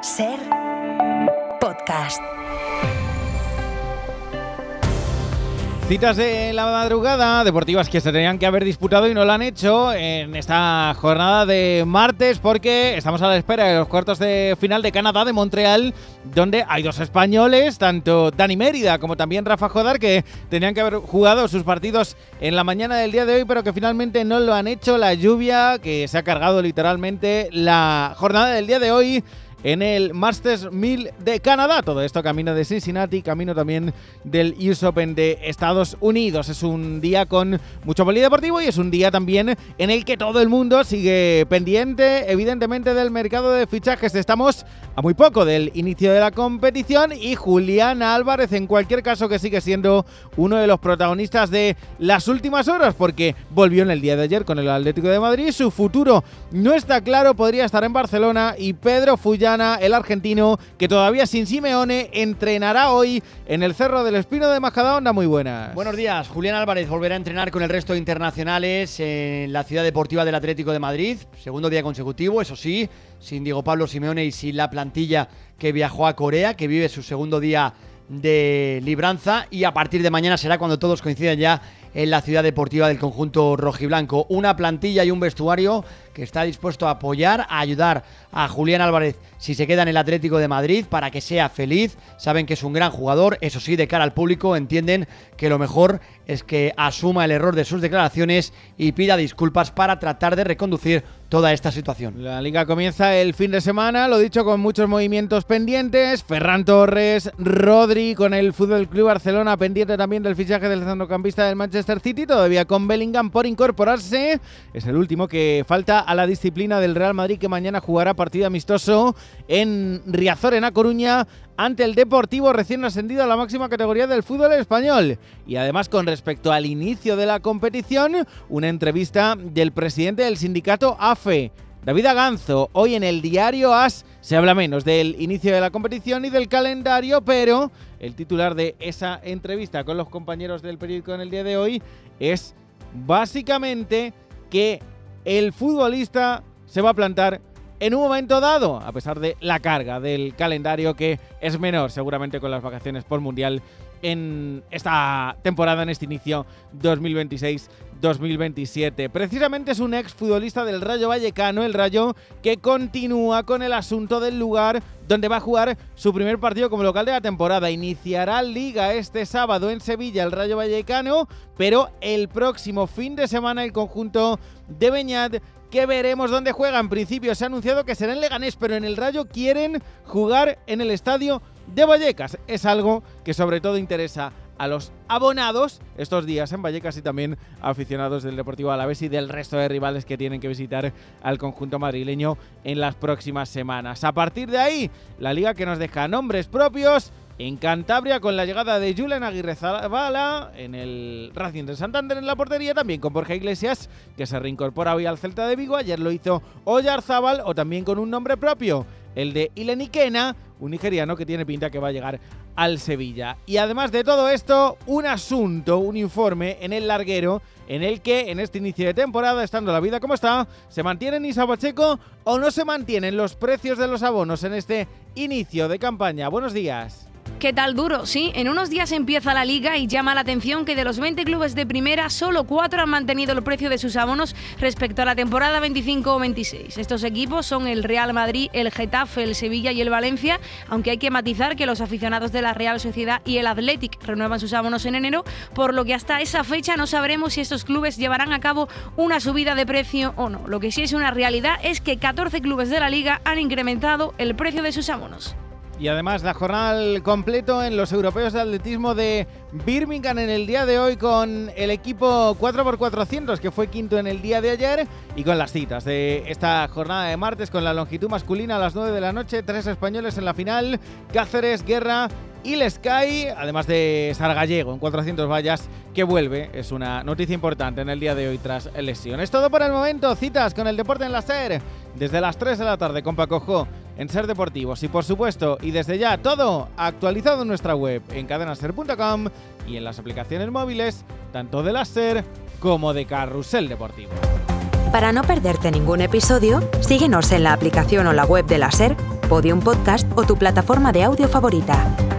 SER Podcast. Citas de la madrugada, deportivas que se tenían que haber disputado y no lo han hecho en esta jornada de martes, porque estamos a la espera de los cuartos de final de Canadá de Montreal, donde hay dos españoles, tanto Dani Mérida como también Rafa Jodar, que tenían que haber jugado sus partidos en la mañana del día de hoy, pero que finalmente no lo han hecho. La lluvia que se ha cargado literalmente la jornada del día de hoy en el Masters 1000 de Canadá. Todo esto camino de Cincinnati, camino también del US Open de Estados Unidos. Es un día con mucho polideportivo y es un día también en el que todo el mundo sigue pendiente, evidentemente, del mercado de fichajes. Estamos a muy poco del inicio de la competición y Julián Álvarez, en cualquier caso, que sigue siendo uno de los protagonistas de las últimas horas, porque volvió en el día de ayer con el Atlético de Madrid. Su futuro no está claro, podría estar en Barcelona, y Pedro Fullana, el argentino, que todavía sin Simeone, entrenará hoy en el Cerro del Espino de Majadahonda. Muy buenas. Buenos días. Julián Álvarez volverá a entrenar con el resto de internacionales en la ciudad deportiva del Atlético de Madrid. Segundo día consecutivo, eso sí, sin Diego Pablo Simeone y sin la plantilla que viajó a Corea, que vive su segundo día de libranza, y a partir de mañana será cuando todos coinciden ya en la ciudad deportiva del conjunto rojiblanco. Una plantilla y un vestuario que está dispuesto a apoyar, a ayudar a Julián Álvarez si se queda en el Atlético de Madrid, para que sea feliz. Saben que es un gran jugador, eso sí, de cara al público entienden que lo mejor es que asuma el error de sus declaraciones y pida disculpas para tratar de reconducir toda esta situación. La Liga comienza el fin de semana, lo dicho, con muchos movimientos pendientes. Ferran Torres, Rodri, con el Fútbol Club Barcelona pendiente también del fichaje del centrocampista del Manchester City, todavía con Bellingham por incorporarse. Es el último que falta a la disciplina del Real Madrid, que mañana jugará partido amistoso en Riazor, en A Coruña, ante el Deportivo, recién ascendido a la máxima categoría del fútbol español. Y además, con respecto al inicio de la competición, una entrevista del presidente del sindicato AFE, David Aganzo. Hoy en el diario AS se habla menos del inicio de la competición y del calendario, pero el titular de esa entrevista con los compañeros del periódico en el día de hoy es básicamente que el futbolista se va a plantar en un momento dado, a pesar de la carga del calendario, que es menor seguramente con las vacaciones por Mundial en esta temporada, en este inicio 2026-2027. Precisamente es un exfutbolista del Rayo Vallecano, el Rayo que continúa con el asunto del lugar donde va a jugar su primer partido como local de la temporada. Iniciará Liga este sábado en Sevilla el Rayo Vallecano, pero el próximo fin de semana el conjunto de Beñat, que veremos dónde juega. En principio se ha anunciado que será en Leganés, pero en el Rayo quieren jugar en el estadio de Vallecas. Es algo que sobre todo interesa a los abonados estos días en Vallecas y también a aficionados del Deportivo Alavés y del resto de rivales que tienen que visitar al conjunto madrileño en las próximas semanas. A partir de ahí, la Liga que nos deja nombres propios en Cantabria, con la llegada de Julen Aguirrezabala en el Racing de Santander en la portería, también con Borja Iglesias, que se reincorpora hoy al Celta de Vigo. Ayer lo hizo Oyarzábal, o también con un nombre propio, el de Ileni Kena, un nigeriano que tiene pinta que va a llegar al Sevilla. Y además de todo esto, un asunto, un informe en el larguero, en el que en este inicio de temporada, estando la vida como está, ¿se mantienen Isa Pacheco o no se mantienen los precios de los abonos en este inicio de campaña? Buenos días. ¿Qué tal, Duro? Sí, en unos días empieza la Liga y llama la atención que de los 20 clubes de primera, solo 4 han mantenido el precio de sus abonos respecto a la temporada 25 o 26. Estos equipos son el Real Madrid, el Getafe, el Sevilla y el Valencia, aunque hay que matizar que los aficionados de la Real Sociedad y el Athletic renuevan sus abonos en enero, por lo que hasta esa fecha no sabremos si estos clubes llevarán a cabo una subida de precio o no. Lo que sí es una realidad es que 14 clubes de la Liga han incrementado el precio de sus abonos. Y además la jornada al completo en los europeos de atletismo de Birmingham en el día de hoy, con el equipo 4x400 que fue quinto en el día de ayer, y con las citas de esta jornada de martes con la longitud masculina a las 9 de la noche, 3 españoles en la final: Cáceres, Guerra y Lescay, además de Sargallego en 400 vallas, que vuelve. Es una noticia importante en el día de hoy tras lesión. Es todo por el momento. Citas con el deporte en la SER desde las 3 de la tarde con Paco Jo en SER Deportivos, y por supuesto, y desde ya, todo actualizado en nuestra web, en cadenaser.com, y en las aplicaciones móviles tanto de la SER como de Carrusel Deportivo. Para no perderte ningún episodio, síguenos en la aplicación o la web de la SER, Podium Podcast o tu plataforma de audio favorita.